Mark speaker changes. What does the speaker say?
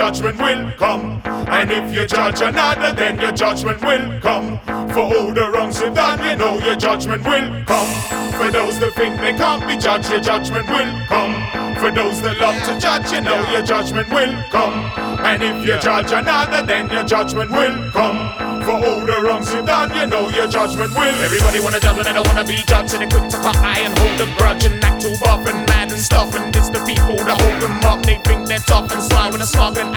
Speaker 1: judgment will come. And if you judge another, then your judgment will come. For all the wrongs you've done, you know your judgment will come. For those that think they can't be judged, your judgment will come. For those that love to judge, you know your judgment will come. And if you judge another, then your judgment will come. For all the wrongs you've done, you know your judgment will. Everybody wanna judge, but they don't wanna be judged. And they're quick to cut eye and hold a grudge and act all buff and mad and stuff. And it's the people that hold them up. They think they're tough and sly with a slug and